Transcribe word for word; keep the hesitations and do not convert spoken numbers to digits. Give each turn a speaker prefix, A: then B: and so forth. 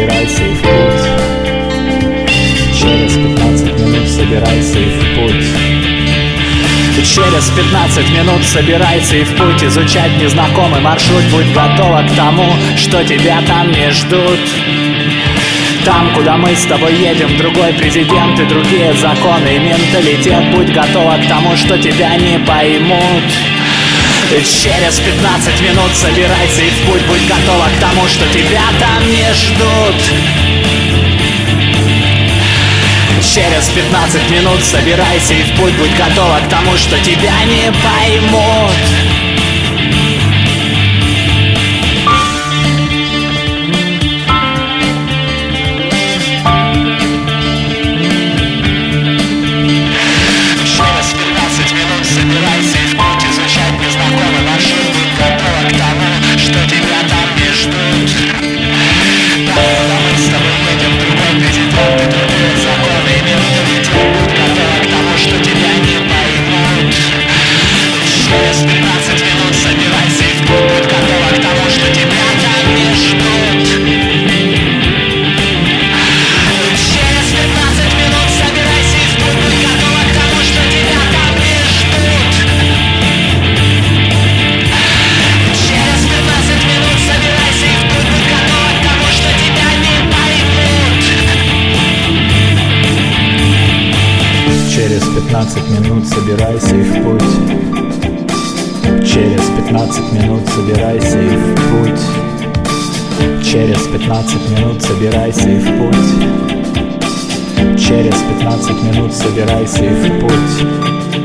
A: собирайся и в путь. Через пятнадцать минут собирайся и в путь. Через пятнадцать минут собирайся и в путь. Изучать незнакомый маршрут. Будь готова к тому, что тебя там не ждут. Там, куда мы с тобой едем, другой президент и другие законы и менталитет. Будь готова к тому, что тебя не поймут. Через пятнадцать минут собирайся и в путь. Будь готова к тому, что тебя там не ждут. Через пятнадцать минут собирайся и в путь. Будь готова к тому, что тебя не поймут. Через пятнадцать минут собирайся и в путь. Через пятнадцать минут собирайся и в путь. Через пятнадцать минут собирайся и в путь. Через пятнадцать минут собирайся и в путь.